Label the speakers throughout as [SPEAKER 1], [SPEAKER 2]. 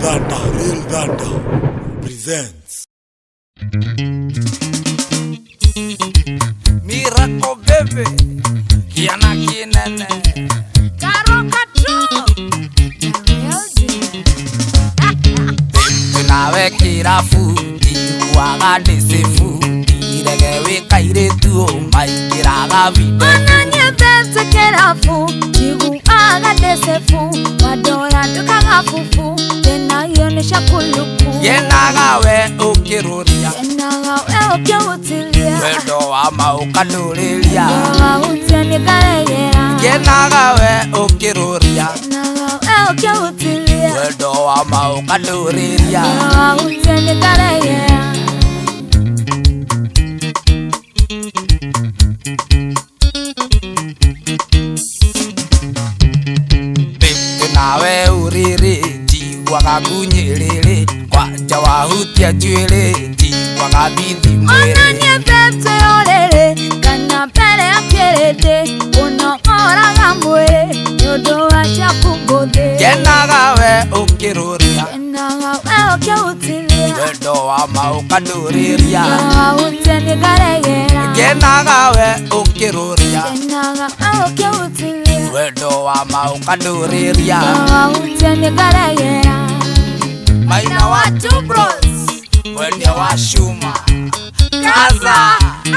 [SPEAKER 1] Real Dada presents
[SPEAKER 2] Miracle Baby Kiana Kinene
[SPEAKER 3] Karo Katro
[SPEAKER 2] Nawe kira futi Waga dese futi Regewe kaire tuo Maikira gavide
[SPEAKER 3] Ananye bete kera futi Waga dese futi Wadoya dukaga fufu Tena yone shakuluku
[SPEAKER 2] Yenaga we ukiruria
[SPEAKER 3] Yenaga we ukiutilia
[SPEAKER 2] Wendo ama ukanulilia
[SPEAKER 3] Yenaga uteni galegea
[SPEAKER 2] Yenaga we ukiruria
[SPEAKER 3] Yenaga we ukiutilia
[SPEAKER 2] Wendo ama ukanulilia
[SPEAKER 3] Yenaga uteni galegea
[SPEAKER 2] Nawe uriri Tigwaga kunyiriri Kwaja wahutia juiri Tigwaga bithi mwiri
[SPEAKER 3] Ananye bete olele Kana pele akirede Uno oraga mwere Yodo acha kubode
[SPEAKER 2] Yenaga we ukiruria
[SPEAKER 3] Yenaga we ukiutilia
[SPEAKER 2] Wendo ama ukanuriria
[SPEAKER 3] Yenaga uteni galegea
[SPEAKER 2] Yenaga we ukiruria
[SPEAKER 3] Yenaga we ukiutilia
[SPEAKER 2] Wendo ama ukanuriria
[SPEAKER 3] Yenaga uteni galegea
[SPEAKER 2] Maina wa two bros Wende wa shuma Kaza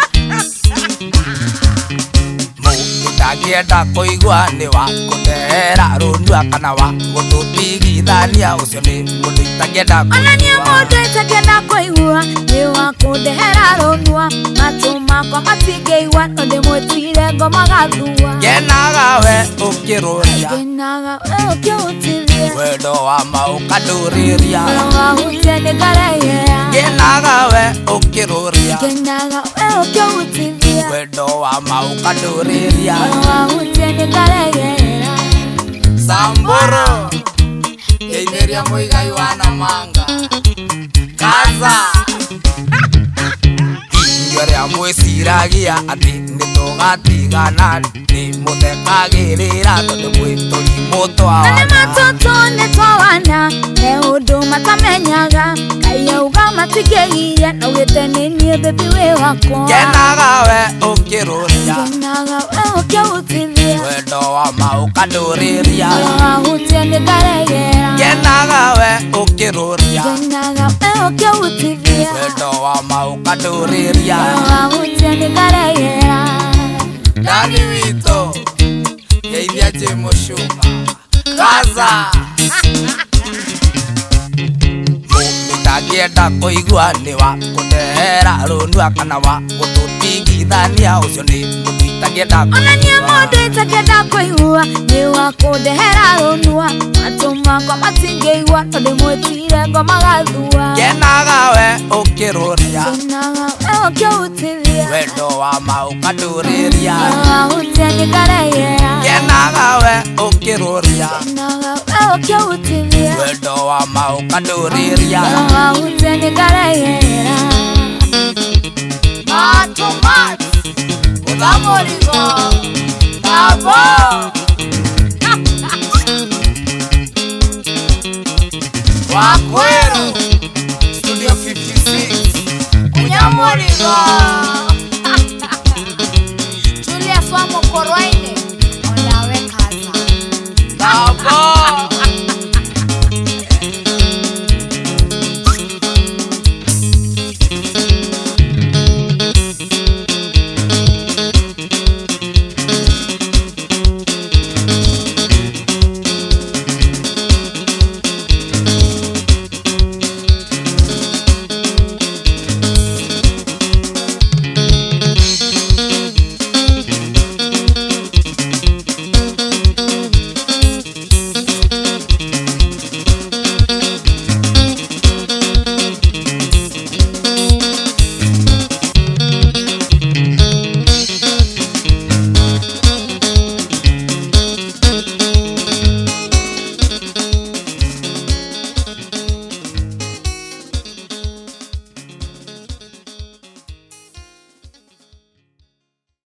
[SPEAKER 2] Mutagienda kuigua ni wa kutehera rundua kana wa gututigithania ucio ni mundu itagienda
[SPEAKER 3] Ananie mundu itagienda kuigua ni wa kundehera runua matu makwa matingeiwa ndi mutire ngoma gathua
[SPEAKER 2] Yenaga we ukiruria
[SPEAKER 3] Yenaga we ukiutilia
[SPEAKER 2] Wendo ama ukanuriria
[SPEAKER 3] Yenaga uteni galegea
[SPEAKER 2] Yenaga we ukiruria
[SPEAKER 3] Yenaga we ukiutilia
[SPEAKER 2] Wendo ama ukanuriria
[SPEAKER 3] Yenaga uteni galegea
[SPEAKER 2] Samburu Yeineria muigai wa Namanga Kaza Inyoria mwiciragia ati nitugatigana ni muthekagirira tondu mwituri mutwa
[SPEAKER 3] Ane matoto netwawana he undu matamenyaga Kaiauga matigeia na ugite ninie baby we wakwa
[SPEAKER 2] Yenaga we ukiruria
[SPEAKER 3] Yenaga we ukiutilia
[SPEAKER 2] Wendo ama ukanuriria
[SPEAKER 3] Yenaga uteni galegea
[SPEAKER 2] Yenaga we ukiruria
[SPEAKER 3] Yenaga we ukiutilia
[SPEAKER 2] Wendo ama ukanuriria
[SPEAKER 3] Yenaga uteni galegea
[SPEAKER 2] Dani wito Yeithia Jemushuma Kaza Mutagienda kuigua ni wa kutehera rundua kana wa gututigithania ucio ni mundu itagienda
[SPEAKER 3] Ananie mundu itagienda kuigua ni wa kundehera runua matu makwa matingeiwa ndi mutire ngoma gathua
[SPEAKER 2] Yenaga we ukiruria
[SPEAKER 3] Yenaga we ukiutilia
[SPEAKER 2] Wendo ama ukanuriria
[SPEAKER 3] Yenaga uteni galegea
[SPEAKER 2] Yenaga we ukiruria
[SPEAKER 3] Yenaga we ukiutilia
[SPEAKER 2] Wendo ama ukanuriria
[SPEAKER 3] Yenaga uteni galegea Matomat Udamorigo Tabo
[SPEAKER 2] Wakwero Studio 56
[SPEAKER 3] Unyamorigo